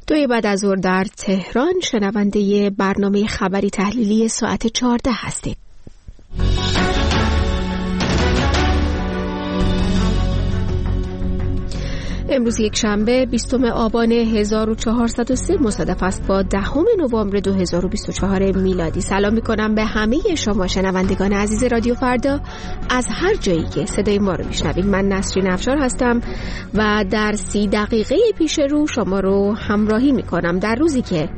2 بعد از ظهر در تهران شنونده برنامه خبری تحلیلی ساعت 14 هستید. امروز یک شنبه 20 آبان 1403 مصادف است با 10 نوامبر 2024 میلادی. سلام میکنم به همه شما شنوندگان عزیز رادیو فردا از هر جایی که صدای ما رو میشنوید. من نسرین افشار هستم و در 30 دقیقه پیش رو شما رو همراهی میکنم در روزی که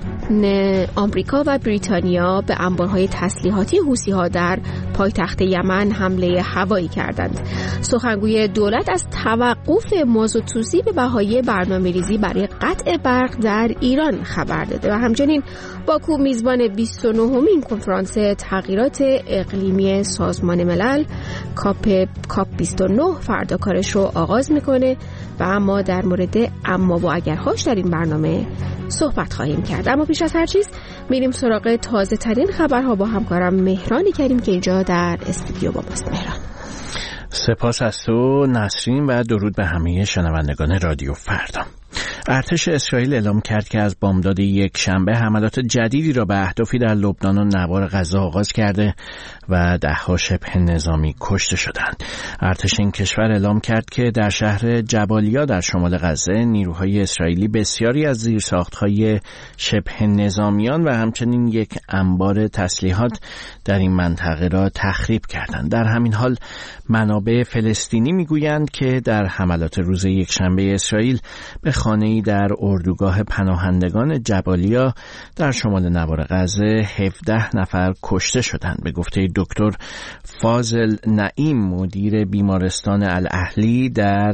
آمریکا و بریتانیا به انبارهای تسلیحاتی حوثی‌ها در پایتخت یمن حمله هوایی کردند. سخنگوی دولت از توقف مازوتسوزی به بهای برنامه‌ریزی برای قطع برق در ایران خبر داده و همچنین باکو میزبان 29مین کنفرانس تغییرات اقلیمی سازمان ملل کاپ 29 فردا کارش رو آغاز میکنه و ما در مورد اما و اگرهاش در این برنامه صحبت خواهیم کرد. اما پیش از هر چیز میریم سراغ تازه ترین خبرها با همکارم مهران کریم که اینجا در استودیو با ماست. مهران، سپاس از تو نسرین و درود به همه شنوندگان رادیو فردا. ارتش اسرائیل اعلام کرد که از بامداد یک شنبه حملات جدیدی را به اهدافی در لبنان و نوار غزه آغاز کرده و 10 شبه نظامی کشته شدند. ارتش این کشور اعلام کرد که در شهر جبالیا در شمال غزه نیروهای اسرائیلی بسیاری از زیرساخت‌های شبه نظامیان و همچنین یک انبار تسلیحات در این منطقه را تخریب کردند. در همین حال منابع فلسطینی میگویند که در حملات روز یکشنبه اسرائیل به خانه‌ای در اردوگاه پناهندگان جبالیا در شمال نوار غزه 17 نفر کشته شدند. به گفته دکتر فاضل نعیم مدیر بیمارستان الاهلی در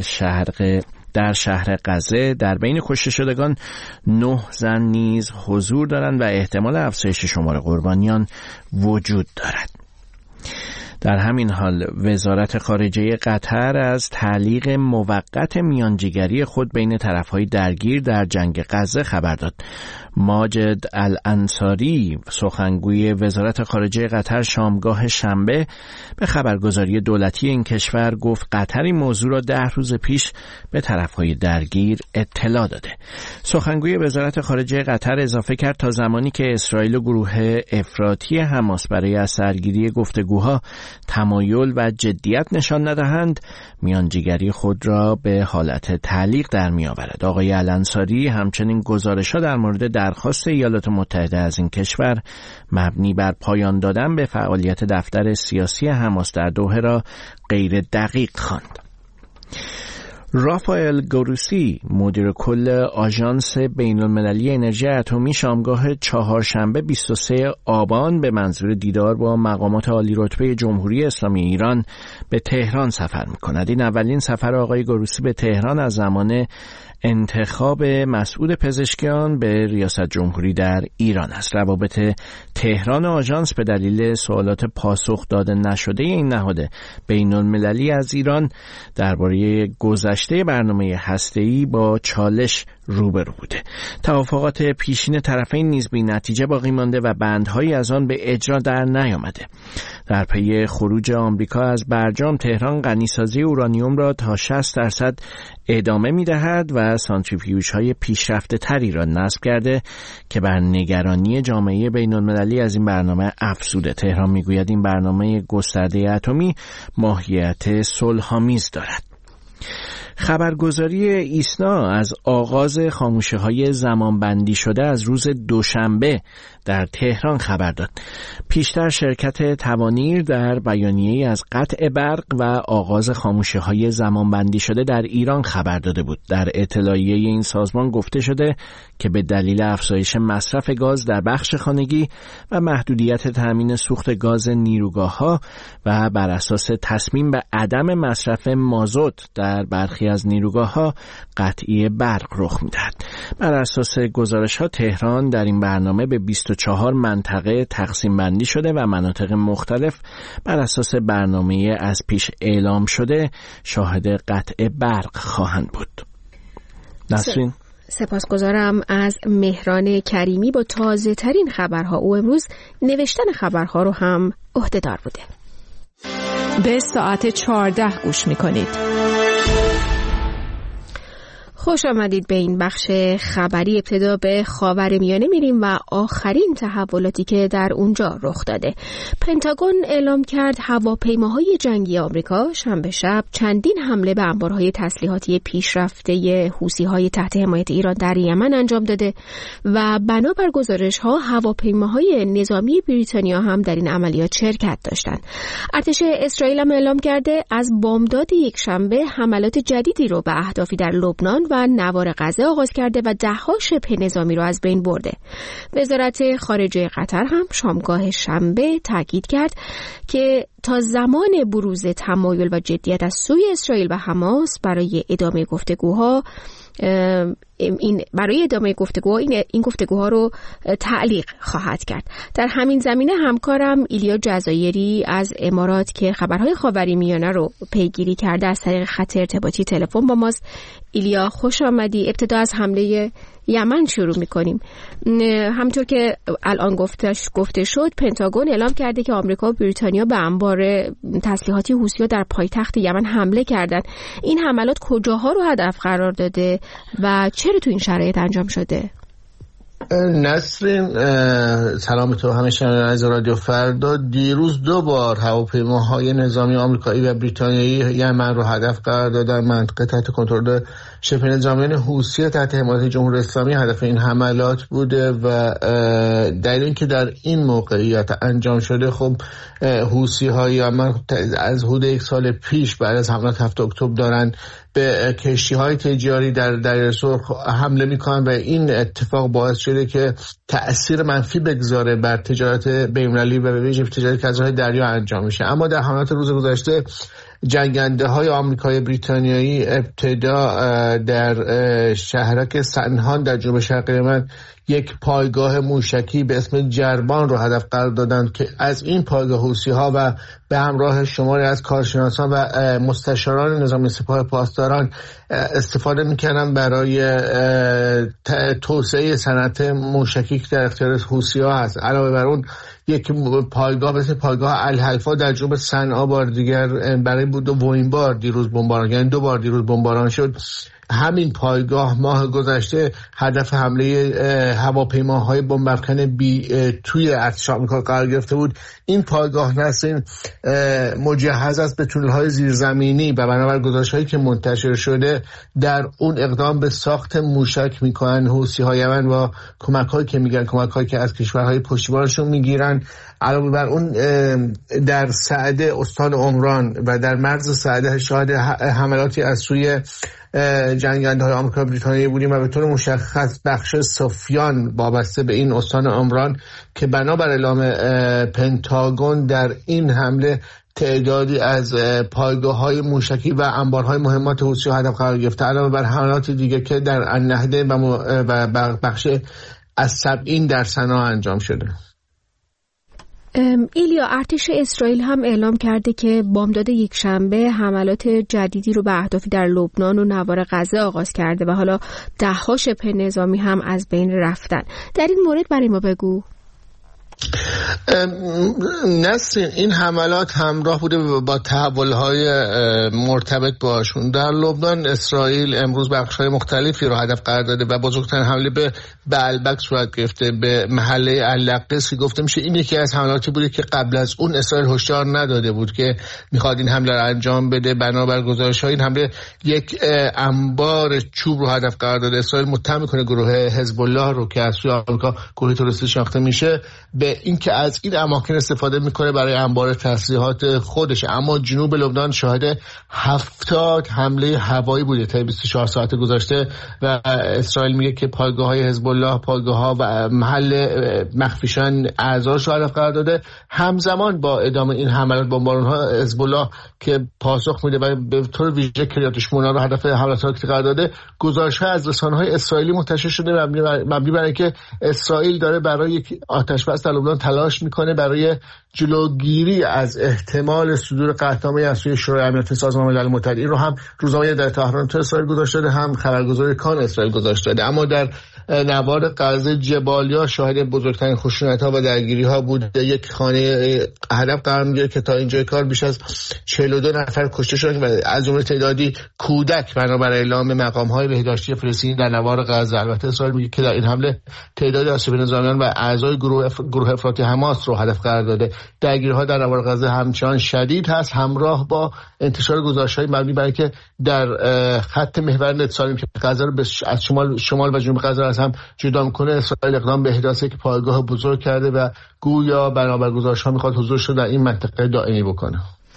شهر غزه، در بین کشته شدگان 9 زن نیز حضور دارند و احتمال افزایش شمار قربانیان وجود دارد. در همین حال وزارت خارجه قطر از تعلیق موقت میانجیگری خود بین طرف‌های درگیر در جنگ غزه خبر داد. ماجد الانصاری سخنگوی وزارت خارجه قطر شامگاه شنبه به خبرگزاری دولتی این کشور گفت قطر این موضوع را 10 روز پیش به طرف‌های درگیر اطلاع داده. سخنگوی وزارت خارجه قطر اضافه کرد تا زمانی که اسرائیل و گروه افراطی حماس برای از سرگیری گفتگوها تمایل و جدیت نشان ندهند، میانجیگری خود را به حالت تعلیق در می آورد. آقای الانصاری همچنین گزارش‌ها در مورد درخواست ایالات متحده از این کشور مبنی بر پایان دادن به فعالیت دفتر سیاسی حماس در دوحه را غیر دقیق خواند. رافائل گروسی مدیر کل آژانس بین‌المللی انرژی اتمی شامگاه چهارشنبه 23 آبان به منظور دیدار با مقامات عالی رتبه جمهوری اسلامی ایران به تهران سفر می‌کند. این اولین سفر آقای گروسی به تهران از زمان انتخاب مسعود پزشکیان به ریاست جمهوری در ایران است. روابط تهران و آژانس به دلیل سوالات پاسخ داده نشده این نهاد بین‌المللی از ایران درباره گذشته برنامه هسته‌ای با چالش روبرو بوده. توافقات پیشین طرفین نیز بی نتیجه باقی مانده و بندهایی از آن به اجرا در نیامده. در پی خروج آمریکا از برجام، تهران غنیسازی اورانیوم را تا 60% ادامه می‌دهد و سانتریفیوژهای پیشرفته تری را نصب کرده که بر نگرانی جامعه بین‌المللی از این برنامه افزوده. تهران می‌گوید این برنامه گسترده اتمی ماهیت صلح‌آمیز دارد. خبرگزاری ایسنا از آغاز خاموشی‌های زمانبندی شده از روز دوشنبه در تهران خبر داد. پیشتر شرکت توانیر در بیانیه‌ای از قطع برق و آغاز خاموشی‌های زمانبندی شده در ایران خبر داده بود. در اطلاعیه این سازمان گفته شده که به دلیل افزایش مصرف گاز در بخش خانگی و محدودیت تامین سوخت گاز نیروگاه‌ها و بر اساس تصمیم به عدم مصرف مازوت در برخی از نیروگاه‌ها قطعی برق رخ می‌دهد. بر اساس گزارش‌ها تهران در این برنامه به 24 منطقه تقسیم بندی شده و مناطق مختلف بر اساس برنامه از پیش اعلام شده شاهد قطع برق خواهند بود. نسرین، سپاسگزارم از مهران کریمی با تازه ترین خبرها. او امروز نوشتن خبرها رو هم عهده‌دار بوده. به ساعت 14 گوش می‌کنید. خوش آمدید به این بخش خبری. ابتدا به خاورمیانه میریم و آخرین تحولاتی که در اونجا رخ داده. پنتاگون اعلام کرد هواپیماهای جنگی آمریکا شنبه شب چندین حمله به انبارهای تسلیحاتی پیشرفته حوثی‌های تحت حمایت ایران در یمن انجام داده و بنابر گزارش‌ها هواپیماهای نظامی بریتانیا هم در این عملیات شرکت داشتند. ارتش اسرائیل هم اعلام کرده از بامداد یکشنبه حملات جدیدی رو به اهدافی در لبنان و نوار غزه آغاز کرده و ده‌ها شبه نظامی رو از بین برده. وزارت خارجه قطر هم شامگاه شنبه تاکید کرد که تا زمان بروز تمایل و جدیت از سوی اسرائیل و حماس برای ادامه گفتگوها این گفتگوها رو تعلیق خواهد کرد. در همین زمینه همکارم ایلیا جزایری از امارات که خبرهای خاورمیانه رو پیگیری کرده از طریق خط ارتباطی تلفن با ماست. ایلیا خوش آمدی. ابتدا از حمله یمن شروع می‌کنیم. همونطور که الان گفته شد پنتاگون اعلام کرده که آمریکا و بریتانیا به انبار تسلیحاتی حوثی‌ها در پایتخت یمن حمله کردند. این حملات کجاها رو هدف قرار داده و چرا تو این شرایط انجام شده؟ نسرین، سلام تو همه شنوندگان از رادیو فردا. دیروز 2 بار هواپیماهای نظامی آمریکایی و بریتانیایی یمن رو هدف قرار دادن. منطقه تحت کنترل شبه نظامیان حوثی تحت حمایت جمهوری اسلامی هدف این حملات بوده و دلیل اینکه در این موقعیت انجام شده، خب حوثی‌های یمن از حدود 1 سال پیش بعد از حملات 7 اکتبر دارن به کشتی‌های تجاری در دریای سرخ حمله می‌کنن و این اتفاق باعث شده که تأثیر منفی بگذاره بر تجارت بین‌المللی و به ویژه تجارتی که از راه دریا انجام میشه. اما در حملات روز گذشته جنگنده‌های آمریکایی بریتانیایی ابتدا در شهرک سنهان در جنوب شرق یمن یک پایگاه موشکی به اسم جربان رو هدف قرار دادند که از این پایگاه حوثی‌ها و به همراه شماری از کارشناسان و مستشاران نظامی سپاه پاسداران استفاده می‌کردن برای توسعه صنعت موشکی که در اختیار حوثی‌ها هست. علاوه بر اون یک پایگاه مثل پایگاه الحلفا در جنوب صنعا بار دیگر برای بود و این بار دیروز بمباران، یعنی 2 بار دیروز بمباران شد. همین پایگاه ماه گذشته هدف حمله هواپیماهای بمب‌افکن توی ارتش آمریکا قرار گرفته بود. این پایگاه نسین مجهز است به تونل‌های زیرزمینی و بنابر گزارش‌هایی که منتشر شده در اون اقدام به ساخت موشک میکنن حوثی‌های یمن و کمک‌هایی که میگن کمک‌هایی که از کشورهای پشتیبانشون میگیرن. علاوه بر اون در سعده استان عمران و در مرز سعده شاهد حملاتی از سوی جنگنده‌های آمریکا و بریتانیایی بودیم و به طور مشخص بخش سفیان وابسته به این استان عمران که بنابر اعلام پنتاگون در این حمله تعدادی از پایگاه‌های موشکی و انبارهای مهمات حوثی‌ها هدف قرار گرفته. علاوه بر حملات دیگه که در النهده و بخش از سبعین در صنعا انجام شده. ایلیا، ارتش اسرائیل هم اعلام کرده که بامداد یکشنبه حملات جدیدی رو به اهدافی در لبنان و نوار غزه آغاز کرده و حالا 10 شبه نظامی هم از بین رفتن. در این مورد برای ما بگو. نسرین، این حملات همراه بوده با تحول‌های مرتبط باشون. در لبنان اسرائیل امروز بخش‌های مختلفی رو هدف قرار داده و بزرگترین حمله به البک صورت گرفته به محله اللقس که گفته میشه این یکی از حملاتی بوده که قبل از اون اسرائیل هشدار نداده بود که میخواد این حمله رو انجام بده. بنابر گزارش‌ها این حمله یک انبار چوب رو هدف قرار داده. اسرائیل متهم میکنه گروه حزب الله رو که از سوی آمریکا گروه تروریستی شناخته میشه به اینکه از این اماکن استفاده میکنه برای انبار تسلیحات خودش. اما جنوب لبنان شاهد 70 حمله هوایی بوده تا 24 ساعت گذشته و اسرائیل میگه که پایگاه‌های حزب الله، پایگاه‌ها و محل مخفیشان اعضاش رو هدف قرار داده. همزمان با ادامه این حملات بمباران‌ها حزب الله که پاسخ میده و به طور ویژه کریات شمونا رو هدف حملات قرار داده، گزارش‌ها از رسانه‌های اسرائیلی منتشر شده مبنی بر اینکه اسرائیل داره برای یک آتش‌بس در لبنان تلاش میکنه برای جلوگیری از احتمال صدور قطعنامه از سوی شورای امنیت سازمان ملل متحد. این رو هم روزنامه در تهران تو اسرائیل گذاشته داده، هم خبرگزاری کان اسرائیل گذاشته داده. اما در نوار غزه جبالیا شاهد بزرگترین خشونت‌ها و درگیری‌ها بود. یک خانه هدف قرار می‌گیره که تا اینجای کار بیش از 42 نفر کشته شدند و از جمله تعدادی کودک، بنابر اعلام مقام‌های بهداشتی فلسطینی در نوار غزه. البته اسرائیل میگه که در این حمله تعدادی از نظامیان و اعضای گروه افراطی حماس رو هدف قرار داده. درگیری‌ها در نوار غزه همچنان شدید هست، همراه با انتشار گزارش‌های مبنی بر اینکه در خط محور نتسالیم که غزه رو از شمال و جنوب غزه از هم جدا می‌کنه، اسرائیل اقدام به احداث یک پایگاه بزرگ کرده و گویا بنابر گزارش‌ها می‌خواد حضورش رو در این منطقه دائمی بکنه.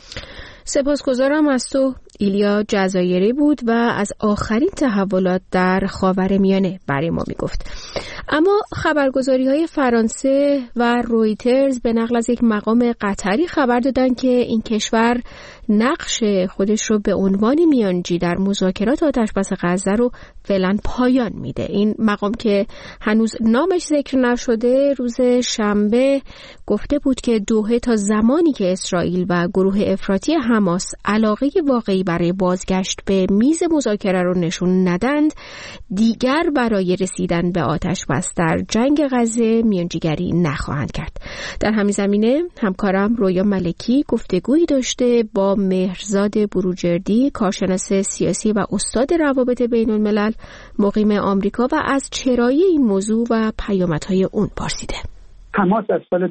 سپاسگزارم از تو. ایلیا جزایری بود و از آخرین تحولات در خاورمیانه برای ما میگفت. اما خبرگزاری‌های فرانسه و رویترز به نقل از یک مقام قطری خبر دادن که این کشور نقش خودش رو به عنوان میانجی در مذاکرات آتشبس غزه رو فعلا پایان میده. این مقام که هنوز نامش ذکر نشده روز شنبه گفته بود که دوحه تا زمانی که اسرائیل و گروه افراطی حماس علاقه واقعی برای بازگشت به میز مذاکره رو نشون ندند، دیگر برای رسیدن به آتشبس در جنگ غزه میانجیگری نخواهند کرد. در همین زمینه همکارم رویا ملکی گفتگویی داشته با مهرزاد بروجردی، کارشناس سیاسی و استاد روابط بین الملل مقیم آمریکا، و از چرایی این موضوع و پیامدهای اون پرسیده. حماس از سال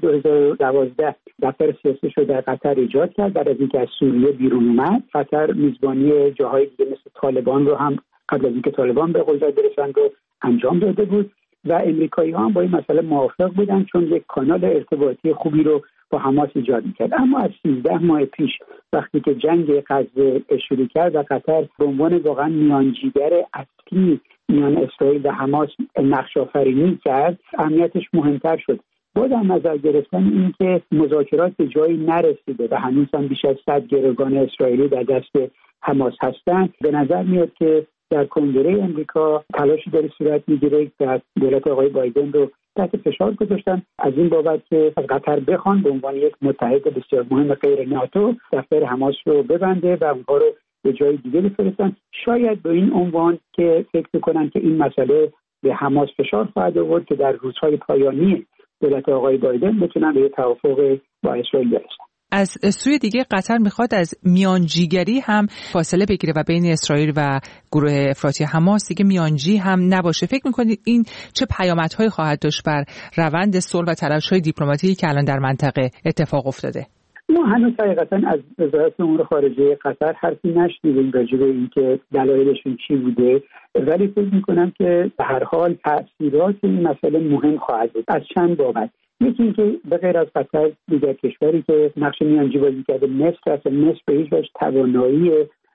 2012 دفتر سیاسیش رو در قطر ایجاد کرد. بعد از اینکه از سوریه بیرون اومد، قطر میزبانی جاهای دیگه مثل طالبان رو هم قبل از اینکه طالبان به قدرت برسن رو انجام داده بود و امریکایی‌ها هم با این مسئله موافق بودن، چون یک کانال ارتباطی خوبی رو با حماس ایجاد می‌کرد. اما از 13 ماه پیش وقتی که جنگ غزه شروع کرد و قطر به عنوان واقعا میانجیگر اصلی میان اسرائیل و حماس نقش آفرینی کرد، اهمیتش مهمتر شد. با در نظر گرفتن این که مذاکرات به جایی نرسیده و هنوز هم بیش از 100 گروگان اسرائیلی در دست حماس هستند، به نظر میاد که در کنگره امریکا تلاشی داره صورت میگیره که دولت آقای بایدن رو تحت فشار گذاشتن از این بابت که از قطر بخوان به عنوان یک متحد بسیار مهم غیر ناتو دفتر حماس رو ببنده و اونها رو به جای دیگه بفرستن. شاید به این عنوان که فکر میکنن که این مسئله به حماس فشار خواهد آورد که در روزهای پایانی دولت آقای بایدن بتونن به توافق با اسرائیل برسن. از سوی دیگه قطر میخواد از میانجیگری هم فاصله بگیره و بین اسرائیل و گروه افراطی حماس دیگه میانجی هم نباشه. فکر میکنید این چه پیامدهایی خواهد داشت بر روند صلح و تلاش‌های دیپلماتیکی که الان در منطقه اتفاق افتاده؟ ما هنوز حقیقتا از وزارت امور خارجه قطر حرفی نشنیدیم راجع به اینکه دلایلشون چی بوده، ولی فکر میکنم که به هر حال تأثیرات این مسئله مهم خواهد بود از چند بابت. یکی اینکه به غیر از قطر دیگر کشوری که نقش میانجی بازی کرده مصر به هیچ وجه توانایی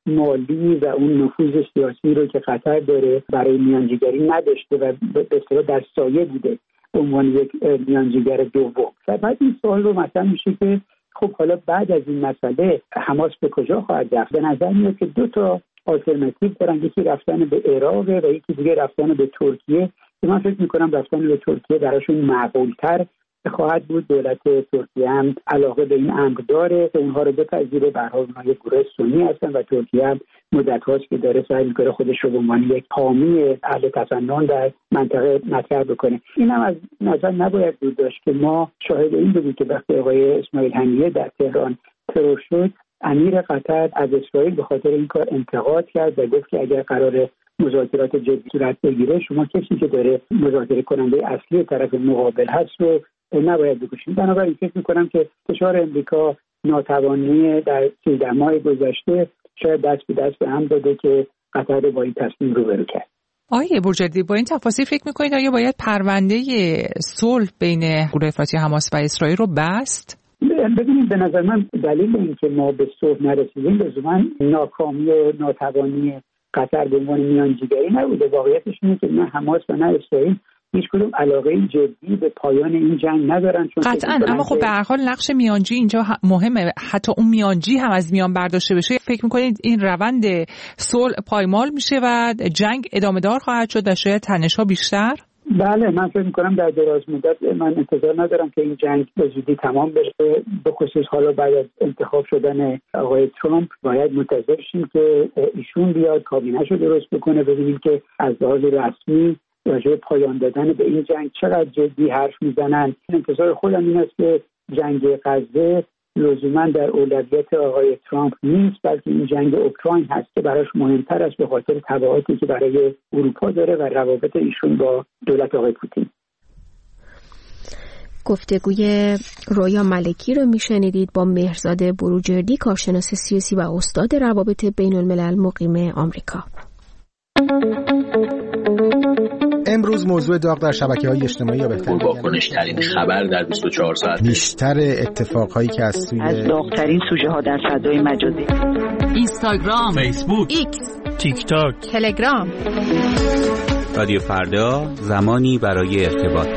مالی و اون نفوذ سیاسی رو که قطر داره برای میانجیگری نداشته و به اصطلاح در سایه بوده به عنوان یک میانجیگر دوم. و بعد این سوال رو مطرح میشه که خب حالا بعد از این مسئله حماس به کجا خواهد رفت؟ به نظر میاد که دو تا آلترناتیو دارن، یکی رفتن به عراق و یکی دیگه رفتن به ترکیه که من فکر میکنم رفتن به ترکیه براشون معقول‌تر خواهد بود. دولت ترکیه هم علاقه به این امر داره که اونها رو بپذیره. به هر حال اونها یک گروه سنی هستن و ترکیه هم مدت هاست که داره سعی میکنه خودش رو به عنوان یک حامی اهل تسنن در منطقه مطرح بکنه. این هم از نظر نباید بود داشت که ما شاهد این بودیم که وقتی آقای اسماعیل هنیه در تهران ترور شد، امیر قطر از اسرائیل به خاطر این کار انتقاد کرد و گفت که اگر قرار مذاکرات جدی صورت بگیره، شما کسی که داره مذاکره کننده اصلی طرف مقابل هست رو نباید بکشیم. بنابراین فکر میکنم که فشار امریکا ناتوانی در 13 ماه گذشته شاید دست به دست هم داده که قطر با این تصمیم روبرو کرد. آقای بروجردی، با این تفاصیل فکر میکنید آیا باید پرونده صلح بین گروه افراطی حماس و اسرائیل رو بست؟ ببینید، به نظر من دلیل اینکه ما به صلح نرسیدیم لزوما ناکامی و ناتوانی قطر به عنوان میانجیگری نبوده. واقعیتش اینه که نه حماس و نه اسرائیل هیچ کدوم علاقه جدی به پایان این جنگ ندارن. چون قطعاً، اما خب به هر حال نقش میانجی اینجا مهمه. حتی اون میانجی هم از میان برداشته بشه، فکر میکنید این روند صلح پایمال میشه و جنگ ادامه دار خواهد شد و شاید تنش‌ها بیشتر؟ بله، من فکر می‌کنم در دراز مدت من انتظار ندارم که این جنگ به زودی تمام بشه. به خصوص حالا بعد از انتخاب شدن آقای ترامپ باید منتظر شیم که ایشون بیاد کابینه‌شو درست بکنه، ببینیم که از لحاظ رسمی راجع به پایان دادن به این جنگ چقدر جدی حرف میزنن. انتظار خودم این است که جنگ غزه لزوما در اولویت آقای ترامپ نیست، بلکه این جنگ اوکراین هست که براش مهمتر است به خاطر تبعاتی که برای اروپا داره و روابط ایشون با دولت آقای پوتین. گفتگوی رویا ملکی رو میشنیدید با مهرزاد بروجردی، کارشناس سیاسی و استاد روابط بین الملل مقیم آمریکا. امروز موضوع داغ در شبکه‌های اجتماعی یا بهتر واکنش‌ترین خبر در 24 ساعت، بیشتر اتفاقهایی که از داغ‌ترین سوژه‌ها در فضای مجازی، اینستاگرام، فیسبوک، ایکس، تیک تاک، تلگرام. رادیو فردا، زمانی برای ارتباط.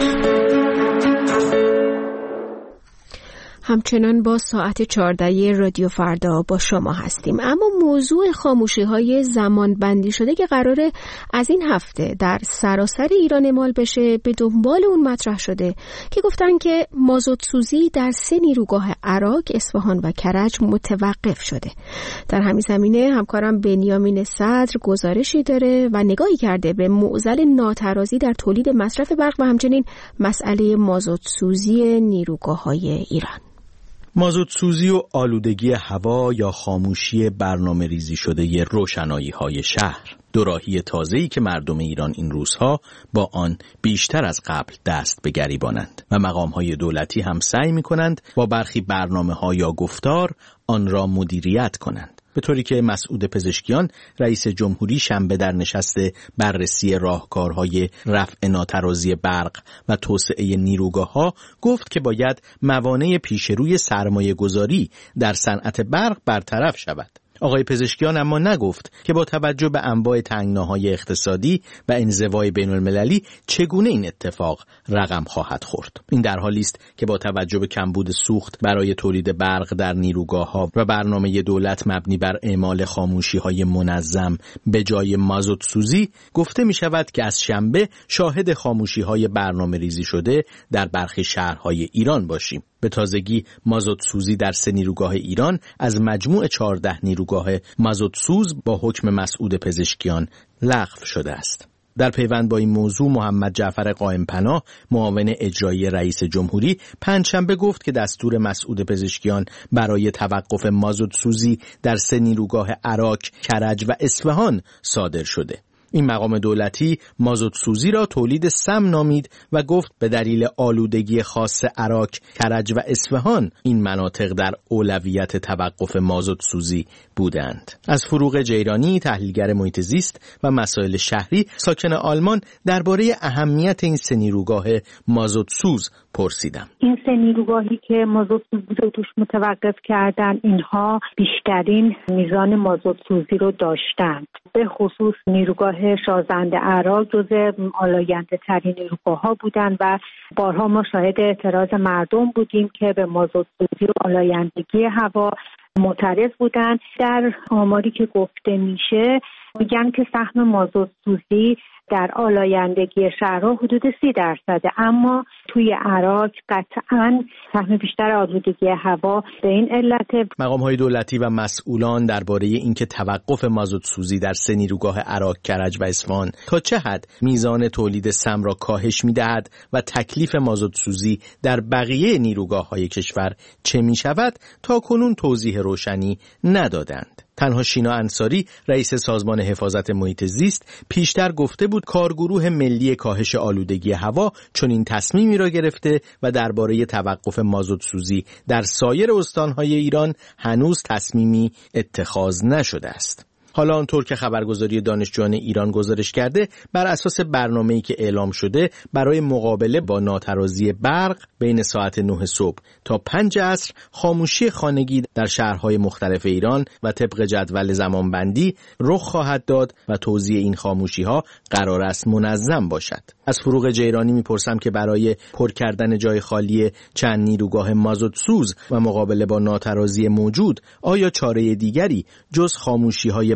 همچنان با ساعت 14 رادیو فردا با شما هستیم، اما موضوع خاموشی‌های زمان بندی شده که قراره از این هفته در سراسر ایران اعمال بشه به دنبال اون مطرح شده که گفتن که مازوت سوزی در 3 نیروگاه عراق، اصفهان و کرج متوقف شده. در همین زمینه همکارم بنیامین صدر گزارشی داره و نگاهی کرده به معضل ناترازی در تولید مصرف برق و همچنین مسئله مازوت سوزی نیروگاه‌های ایران. مازوت سوزی و آلودگی هوا یا خاموشی برنامه ریزی شده روشنایی های شهر، دوراهی تازه‌ای که مردم ایران این روزها با آن بیشتر از قبل دست به گریبانند و مقام‌های دولتی هم سعی می‌کنند با برخی برنامه‌ها یا گفتار آن را مدیریت کنند، به طوری که مسعود پزشکیان رئیس جمهوری شنبه در نشست بررسی راهکارهای رفع ناترازی برق و توسعه نیروگاه‌ها گفت که باید موانع پیشروی سرمایه‌گذاری در صنعت برق برطرف شود. آقای پزشکیان اما نگفت که با توجه به انواع تنگناهای اقتصادی و انزوای بین المللی چگونه این اتفاق رقم خواهد خورد. این در حالی است که با توجه به کمبود سوخت برای تولید برق در نیروگاه‌ها و برنامه دولت مبنی بر اعمال خاموشی‌های منظم به جای مازوت سوزی، گفته می شود که از شنبه شاهد خاموشی‌های برنامه ریزی شده در برخی شهرهای ایران باشیم. به تازگی مازوت سوزی در 3 نیروگاه ایران از مجموع 14 نیروگاه مازوت سوز با حکم مسعود پزشکیان لغو شده است. در پیوند با این موضوع محمد جعفر قائم‌پناه معاون اجرایی رئیس جمهوری پنجشنبه گفت که دستور مسعود پزشکیان برای توقف مازوت سوزی در 3 نیروگاه عراق، کرج و اصفهان صادر شده. این مقام دولتی مازوت سوزی را تولید سم نامید و گفت به دلیل آلودگی خاص عراق، کرج و اصفهان این مناطق در اولویت توقف مازوت سوزی بودند. از فروغ جیرانی، تحلیلگر محیط زیست و مسائل شهری ساکن آلمان، درباره اهمیت این 3 نیروگاه مازوت سوز پرسیدم. این 3 نیروگاهی که مازوت سوزی رو توش متوقف کردن، اینها بیشترین میزان مازوت سوزی رو داشتند. به خصوص نیروگاه شازنده عراق جزو آلاینده ترین نیروگاه ها بودند و بارها ما شاهد اعتراض مردم بودیم که به مازوت سوزی و آلایندگی هوا معترض بودند. در آماری که گفته میشه میگن که سهم مازوت سوزی در آلایندگی شهرها حدود 30%، اما توی عراق قطعاً سهم بیشتر آلودگی هوا به این علت. مقام‌های دولتی و مسئولان درباره اینکه توقف مازوت سوزی در 3 نیروگاه عراق، کرج و اصفهان تا چه حد میزان تولید سم را کاهش می‌دهد و تکلیف مازوت سوزی در بقیه نیروگاه‌های کشور چه می‌شود، تا کنون توضیح روشنی ندادند. تنها شینا انصاری رئیس سازمان حفاظت محیط زیست پیشتر گفته بود کارگروه ملی کاهش آلودگی هوا چنین تصمیمی را گرفته و درباره توقف مازوت سوزی در سایر استان‌های ایران هنوز تصمیمی اتخاذ نشده است. حالا آنطور که خبرگزاری دانشجویان ایران گزارش کرده، بر اساس برنامه‌ای که اعلام شده برای مقابله با ناترازی برق بین ساعت 9 صبح تا 5 عصر خاموشی خانگی در شهرهای مختلف ایران و طبق جدول زمانبندی رخ خواهد داد و توزیع این خاموشی‌ها قرار است منظم باشد. از فروغ جیرانی میپرسم که برای پر کردن جای خالی چند نیروگاه مازوت سوز و مقابله با ناترازی موجود آیا چاره دیگری جز خاموشی‌های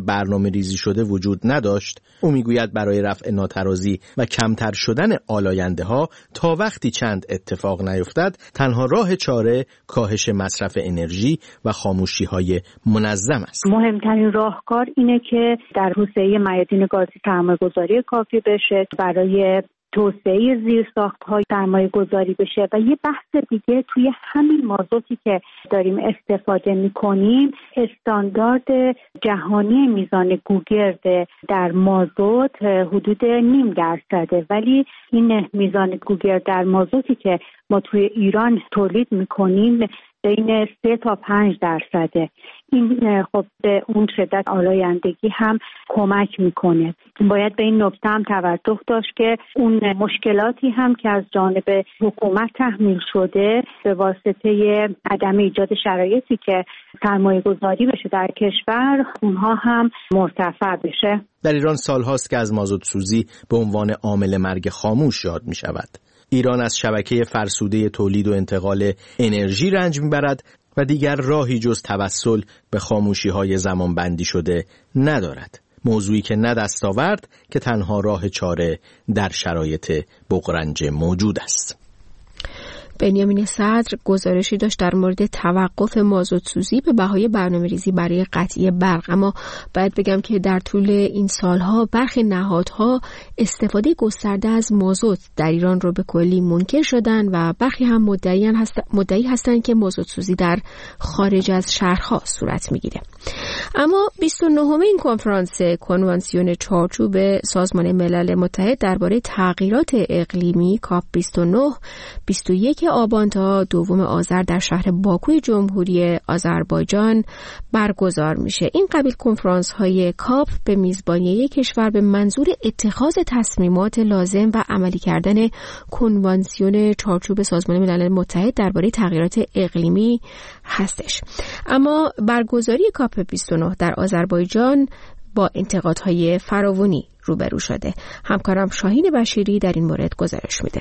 برنامه ریزی شده وجود نداشت. او میگوید برای رفع ناترازی و کمتر شدن آلاینده ها تا وقتی چند اتفاق نیفتد تنها راه چاره کاهش مصرف انرژی و خاموشی های منظم است. مهمترین راهکار اینه که در توسعه میادین گازی سرمایه‌گذاری کافی بشه، برای توسعه زیرساخت‌های سرمایه‌گذاری بشه و یه بحث دیگه توی همین مازوتی که داریم استفاده می‌کنیم، استاندارد جهانی میزان گوگرد در مازوت حدود 0.5%، ولی این میزان گوگرد در مازوتی که ما توی ایران تولید می‌کنیم بین 3 تا 5%. این خب به اون شدت آلایندگی هم کمک میکنه. باید به این نکته هم توجه داشت که اون مشکلاتی هم که از جانب حکومت تحمیل شده به واسطه عدم ایجاد شرایطی که سرمایه گذاری بشه در کشور، اونها هم مرتفع بشه. در ایران سالهاست که از مازوت سوزی به عنوان عامل مرگ خاموش یاد می شود. ایران از شبکه فرسوده تولید و انتقال انرژی رنج میبرد و دیگر راهی جز توسل به خاموشی‌های زمانبندی شده ندارد. موضوعی که نه دستاورد که تنها راه چاره در شرایط بغرنج موجود است. بنیامین صدر گزارشی داشت در مورد توقف مازوت سوزی به بهای برنامه‌ریزی برای قطعی برق، اما باید بگم که در طول این سالها برخی نهادها استفاده گسترده از مازوت در ایران رو به کلی منکر شدن و برخی هم مدعی هستند که مازوت سوزی در خارج از شهرها صورت میگیره. اما 29مین کنفرانس کنوانسیون چارچوب سازمان ملل متحد درباره تغییرات اقلیمی کاپ 29 21 آبان تا 2 آذر در شهر باکوی جمهوری آذربایجان برگزار میشه. این قبیل کنفرانس های کاپ به میزبانی یک کشور به منظور اتخاذ تصمیمات لازم و عملی کردن کنوانسیون چارچوب سازمان ملل متحد درباره تغییرات اقلیمی هستش. اما برگزاری کاپ 29 در آذربایجان با انتقادهای فراوانی روبرو شده. همکارم شاهین بشیری در این مورد گزارش میده.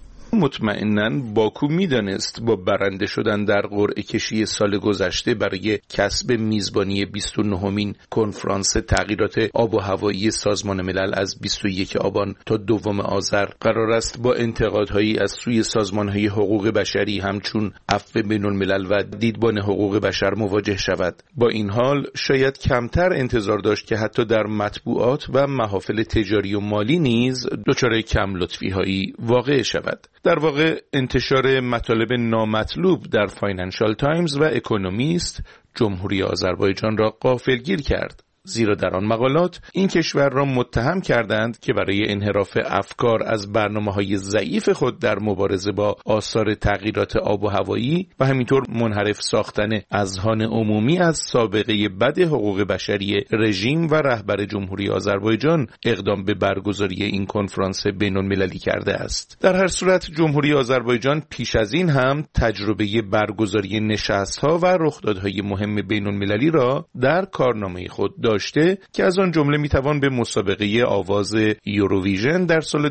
مطمئناً باکو میدانست با برنده شدن در قرعه کشی سال گذشته برای کسب میزبانی 29مین کنفرانس تغییرات آب و هوایی سازمان ملل از 21 آبان تا 2 آذر قرار است با انتقادهایی از سوی سازمان‌های حقوق بشری همچون عفو بین‌الملل و دیدبان حقوق بشر مواجه شود. با این حال شاید کمتر انتظار داشت که حتی در مطبوعات و محافل تجاری و مالی نیز دچار کم لطفی‌هایی واقع شود. در واقع انتشار مطالب نامطلوب در فاینانشال تایمز و اکونومیست جمهوری آذربایجان را غافلگیر کرد، زیرا در آن مقالات این کشور را متهم کردند که برای انحراف افکار از برنامه‌های ضعیف خود در مبارزه با آثار تغییرات آب و هوایی و همینطور منحرف ساختن اذهان عمومی از سابقه بد حقوق بشری رژیم و رهبر جمهوری آذربایجان اقدام به برگزاری این کنفرانس بین‌المللی کرده است. در هر صورت جمهوری آذربایجان پیش از این هم تجربه برگزاری نشست‌ها و رخدادهای مهم بین‌المللی را در کارنامه خود داشته که از آن جمله میتوان به مسابقه آواز یوروویژن در سال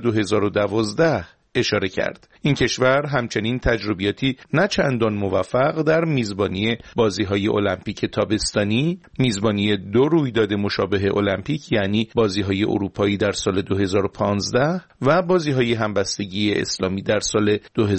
2012 اشاره کرد. این کشور همچنین تجربیاتی نه چندان موفق در میزبانی بازی‌های المپیک تابستانی، میزبانی 2 رویداد مشابه المپیک یعنی بازی‌های اروپایی در سال 2015 و بازی‌های همبستگی اسلامی در سال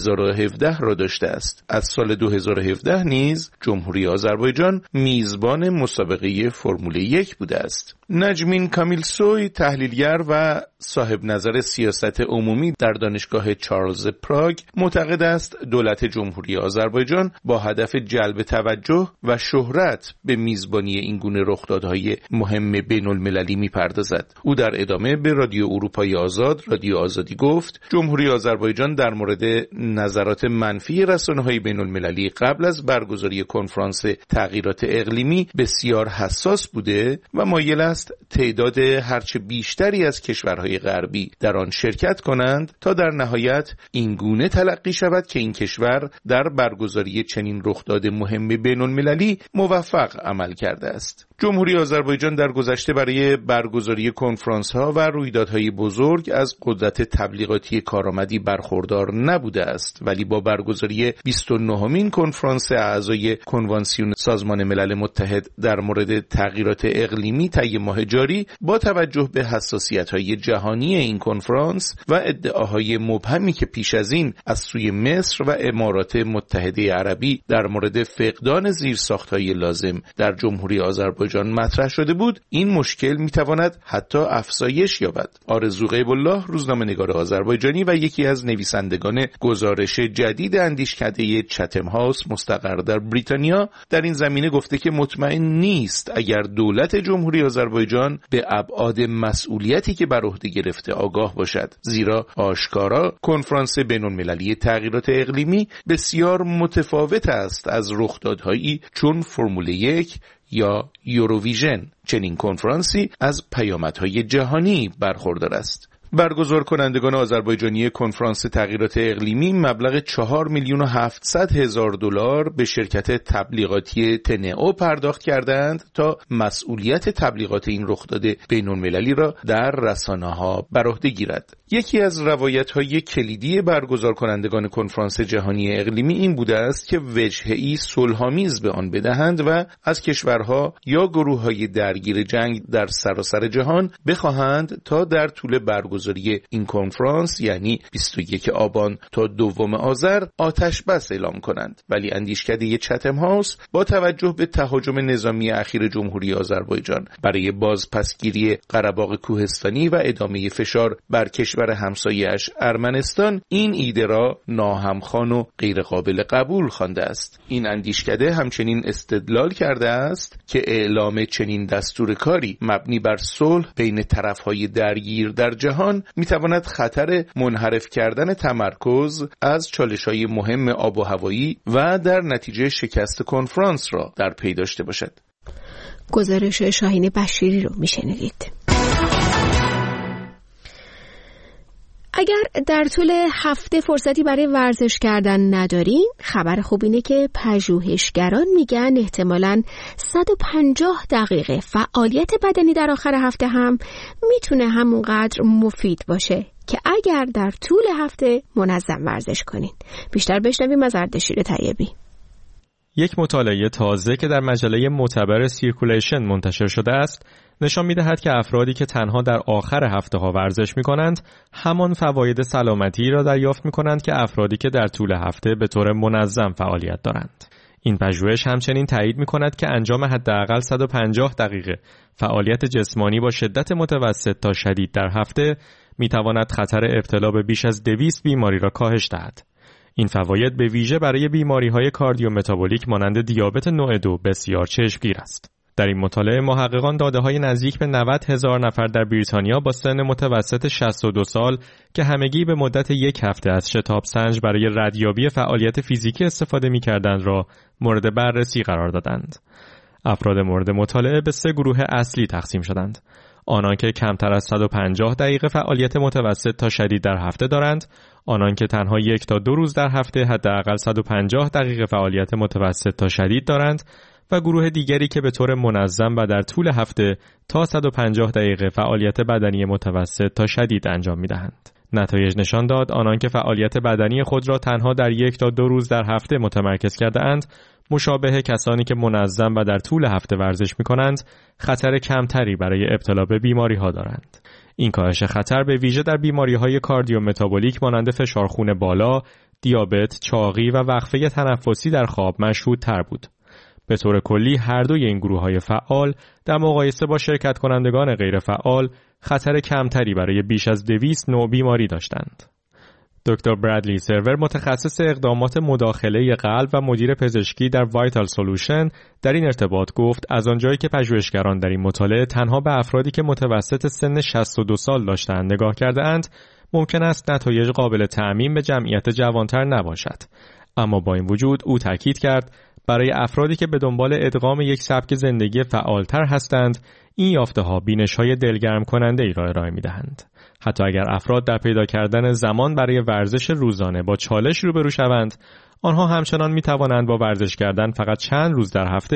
2017 را داشته است. از سال 2017 نیز جمهوری آذربایجان میزبان مسابقه فرمول 1 بوده است. نجمین کامیلسوی تحلیلگر و صاحب نظر سیاست عمومی در دانشگاه چارلز پراگ معتقد است دولت جمهوری آذربایجان با هدف جلب توجه و شهرت به میزبانی این گونه رخدادهای مهم بین‌المللی می‌پردازد. او در ادامه به رادیو اروپای آزاد، رادیو آزادی گفت جمهوری آذربایجان در مورد نظرات منفی رسانه‌های بین‌المللی قبل از برگزاری کنفرانس تغییرات اقلیمی بسیار حساس بوده و مایل است تعداد هرچه بیشتری از کشورهای غربی در آن شرکت کنند تا در نهایت این گونه تلقی شود که این کشور در برگزاری چنین رخداد مهم بین‌المللی موفق عمل کرده است. جمهوری آذربایجان در گذشته برای برگزاری کنفرانس‌ها و رویدادهای بزرگ از قدرت تبلیغاتی کارآمدی برخوردار نبوده است، ولی با برگزاری 29مین کنفرانس اعضای کنوانسیون سازمان ملل متحد در مورد تغییرات اقلیمی طی ماه جاری، با توجه به حساسیت‌های جهانی این کنفرانس و ادعاهای مبهمی که پیش از این از سوی مصر و امارات متحده عربی در مورد فقدان زیرساخت‌های لازم در جمهوری آذربایجان مطرح شده بود، این مشکل میتواند حتی افزایش یابد. آرزو غیب‌الله، روزنامه‌نگار آذربایجانی و یکی از نویسندگان گزارش جدید اندیشکده چتم هاوس مستقر در بریتانیا، در این زمینه گفته که مطمئن نیست اگر دولت جمهوری آذربایجان به ابعاد مسئولیتی که بر عهده گرفته آگاه باشد، زیرا آشکارا کنفرانس بین‌المللی تغییرات اقلیمی بسیار متفاوت است از رخدادهایی چون فرمول 1 یا یوروویژن. چنین کنفرانسی از پیامدهای جهانی برخوردار است. برگزار کنندگان آذربایجانی کنفرانس تغییرات اقلیمی مبلغ 4,700,000 دلار به شرکت تبلیغاتی تنئو پرداخت کردند تا مسئولیت تبلیغات این رخداد بین‌المللی را در رسانه‌ها بر عهده گیرد. یکی از روایت‌های کلیدی برگزار کنندگان کنفرانس جهانی اقلیمی این بوده است که وجهه‌ای صلح‌آمیز به آن بدهند و از کشورها یا گروه‌های درگیر جنگ در سراسر جهان بخواهند تا در طول برگزاری این کنفرانس، یعنی 21 آبان تا 2 آذر، آتش بس اعلام کنند. ولی اندیشکده چتم هاوس با توجه به تهاجم نظامی اخیر جمهوری آذربایجان برای بازپسگیری قره‌باغ کوهستانی و ادامه فشار بر کشور همسایه‌اش ارمنستان، این ایده را ناهمخوان و غیر قابل قبول خوانده است. این اندیشکده همچنین استدلال کرده است که اعلام چنین دستور کاری مبنی بر صلح بین طرف‌های درگیر در جهان می‌تواند خطر منحرف کردن تمرکز از چالش‌های مهم آب و هوایی و در نتیجه شکست کنفرانس را در پی داشته باشد. گزارش شاهین بشیری رو میشنوید. اگر در طول هفته فرصتی برای ورزش کردن ندارین، خبر خوب اینه که پژوهشگران میگن احتمالاً 150 دقیقه فعالیت بدنی در آخر هفته هم میتونه همونقدر مفید باشه که اگر در طول هفته منظم ورزش کنین. بیشتر بشنویم از اردشیر طیبی. یک مطالعه تازه که در مجله معتبر سیرکولیشن منتشر شده است نشان می‌دهد که افرادی که تنها در آخر هفته‌ها ورزش می‌کنند همان فواید سلامتی را دریافت می‌کنند که افرادی که در طول هفته به طور منظم فعالیت دارند. این پژوهش همچنین تایید می‌کند که انجام حداقل 150 دقیقه فعالیت جسمانی با شدت متوسط تا شدید در هفته می‌تواند خطر ابتلا به بیش از 200 بیماری را کاهش دهد. این فواید به ویژه برای بیماری‌های کاردیومتابولیک مانند دیابت نوع 2 بسیار چشمگیر است. در این مطالعه محققان داده‌های نزدیک به 90,000 نفر در بریتانیا با سن متوسط 62 سال که همگی به مدت یک هفته از شتاب سنج برای ردیابی فعالیت فیزیکی استفاده می‌کردند را مورد بررسی قرار دادند. افراد مورد مطالعه به 3 گروه اصلی تقسیم شدند: آنان که کمتر از 150 دقیقه فعالیت متوسط تا شدید در هفته دارند، آنان که تنها 1 تا 2 روز در هفته حداقل 150 دقیقه فعالیت متوسط تا شدید دارند و گروه دیگری که به طور منظم و در طول هفته تا 150 دقیقه فعالیت بدنی متوسط تا شدید انجام می‌دهند. نتایج نشان داد آنان که فعالیت بدنی خود را تنها در 1 تا 2 روز در هفته متمرکز کرده اند، مشابه کسانی که منظم و در طول هفته ورزش می‌کنند، خطر کمتری برای ابتلا به بیماری‌ها دارند. این کاهش خطر به ویژه در بیماری‌های کاردیومتابولیک مانند فشار خون بالا، دیابت، چاقی و وقفه تنفسی در خواب مشهودتر بود. به طور کلی هر دوی این گروه‌های فعال در مقایسه با شرکت کنندگان غیر فعال خطر کمتری برای بیش از 200 نوع بیماری داشتند. دکتر برادلی سرور، متخصص اقدامات مداخله قلب و مدیر پزشکی در وایتال سولوشن، در این ارتباط گفت از آنجایی که پژوهشگران در این مطالعه تنها به افرادی که متوسط سن 62 سال داشتند نگاه کرده اند، ممکن است نتایج قابل تعمیم به جمعیت جوانتر نباشد. اما با این وجود او تاکید کرد برای افرادی که به دنبال ادغام یک سبک زندگی فعالتر هستند، این یافته‌ها بینش‌های دلگرم کننده ای را ارائه می‌دهند. حتی اگر افراد در پیدا کردن زمان برای ورزش روزانه با چالش روبرو شوند، آنها همچنان می‌توانند با ورزش کردن فقط چند روز در هفته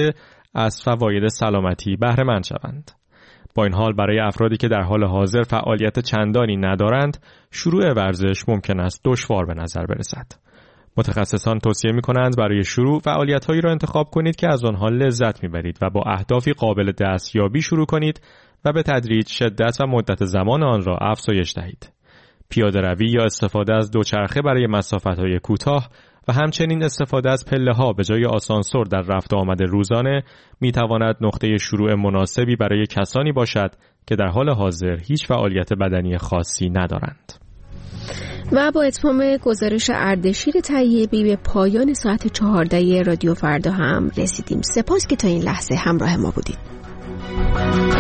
از فواید سلامتی بهره مند شوند. با این حال برای افرادی که در حال حاضر فعالیت چندانی ندارند، شروع ورزش ممکن است دشوار به نظر برسد. متخصصان توصیه می‌کنند برای شروع فعالیت‌هایی را انتخاب کنید که از آنها لذت می‌برید و با اهدافی قابل دستیابی شروع کنید و به تدریج شدت و مدت زمان آن را افزایش دهید. پیاده‌روی یا استفاده از دوچرخه برای مسافت‌های کوتاه و همچنین استفاده از پله‌ها به جای آسانسور در رفت و آمد روزانه می‌تواند نقطه شروع مناسبی برای کسانی باشد که در حال حاضر هیچ فعالیت بدنی خاصی ندارند. و با اتمام گزارش اردشیر طیبی به پایان ساعت 14 رادیو فردا هم رسیدیم. سپاس که تا این لحظه همراه ما بودید.